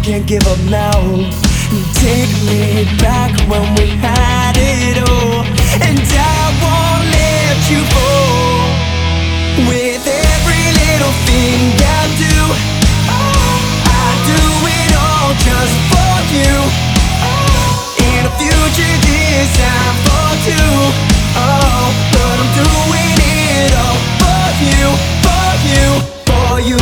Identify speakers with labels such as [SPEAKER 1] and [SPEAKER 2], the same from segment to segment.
[SPEAKER 1] can't give up now. Take me back when we had it all, and I won't let you fall. With every little thing I do, I do it all just for you. In a future designed for two. Oh, but I'm doing it all for you, for you, for you.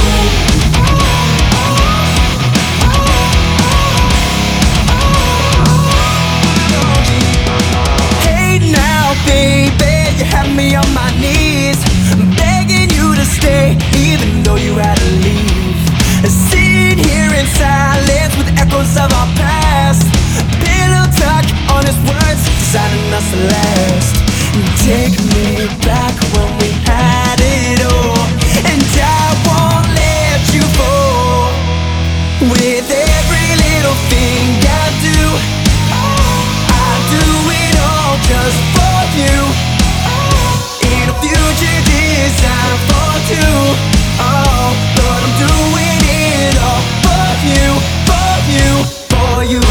[SPEAKER 1] Hey now, baby, you have me on my knees, begging you to stay, even though you had to leave. Sitting here in silence with echoes of our past. Pillow talk, honest words, deciding us to last. Take me back when we had it all, and I won't let you fall. With every little thing I do, I do it all just for you. In a future designed for two. Oh, but I'm doing it all for you, for you, for you.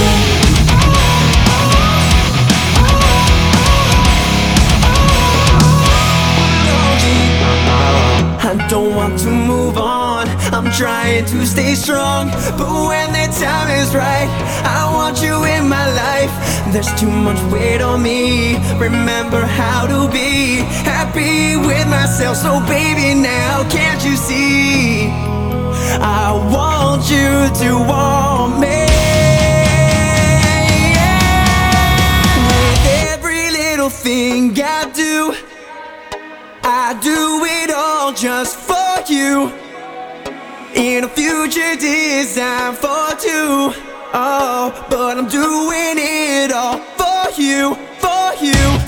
[SPEAKER 1] I don't want to move on, I'm trying to stay strong, but when the time is right, I want you in my life. There's too much weight on me, remember how to be happy with myself. So baby, now can't you see, I want you to want me. With every little thing I do, I do it all just for you. In a future designed for two. Oh, but I'm doing it all for you, for you.